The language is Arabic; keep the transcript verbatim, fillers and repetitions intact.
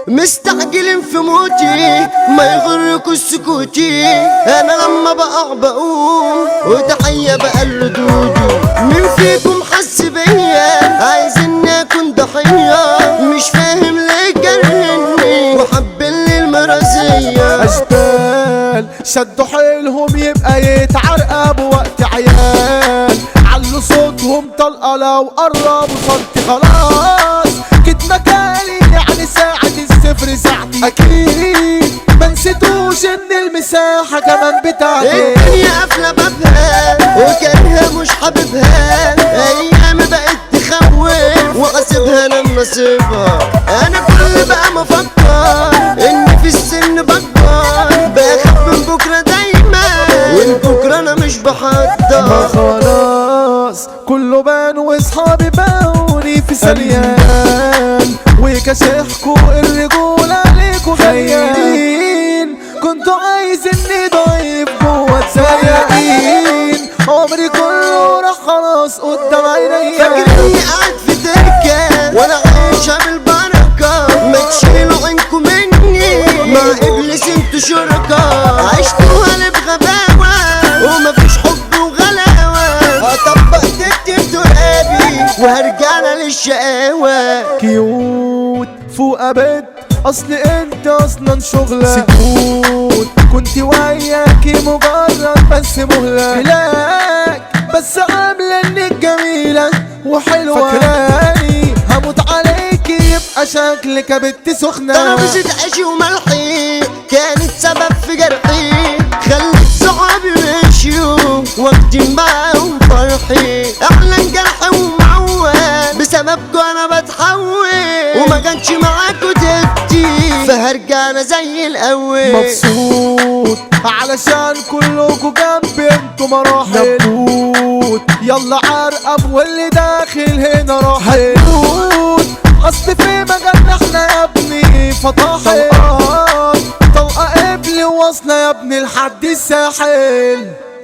مستعجلين في موتي ما يغركوا السكوتي. انا لما بقع بقوم وتحية بقى لردودي. مين فيكم حس بيا عايز اني اكون ضحية؟ مش فاهم ليه جرني وحب لي المرازية. اشبال شدوا حيلهم يبقى يتعرقبوا وقت عيال. علوا صوتهم طلقة لو قربوا صرت خلاص. كد مكاني يعني ساعة الصفر ساعتي. اكيد ما نسيتوش ان المساحة كمان بتاعتي. الدنيا قافلة بابها وكانها مش حاببها. ايام بقت تخوف واسيبها لما اسيبها. انا كل بقى ما افكر اني في السن بكبر. بخاف من بكرة دايما والبكرة انا مش بحضر. خلاص كله بان واصحابي باوني في ثانيان. وكشحكوا الرجولة عليكوا غيرين. كنتوا عايزيني ضعيف جوا السياقين. عمري كله راح خلاص قدام عينيا. فاكرني قاعد في تركة وانا عايشة بالبركة. ما تشيلوا عينكم مني مع ابليس انتوا شركة. عشتوها لي بغباوة ومفيش حب وغلاوة. هطبق تكتب ترابي وهرجعنا للشقاوة. كيوت فوق بيت اصل انت اصلا شغلة. سكوت كنت وياكي مجرد بس مهلة. بلاك بس عاملة انك جميلة وحلوة. فاكراني هموت عليكي يبقى شكلك بنت سخنة. ترابيزة عيشي وملحي كانت سبب في جرحي. خلت صحابي مشيوا واخدين معاهم فرحي. احلى جرح ومعول بسببكوا انا بتحول. وما كانش معاكوا تبتي فهرجع انا زي الاول. مبسوط علشان كلكوا جنبي انتوا مراحل. نبوت يلا عرقب واللي داخل هنا راحل. هتموت اصل في مجالنا احنا يا ابني فطاحل. طلقة قبل واصلة يا ابني لحد الساحل.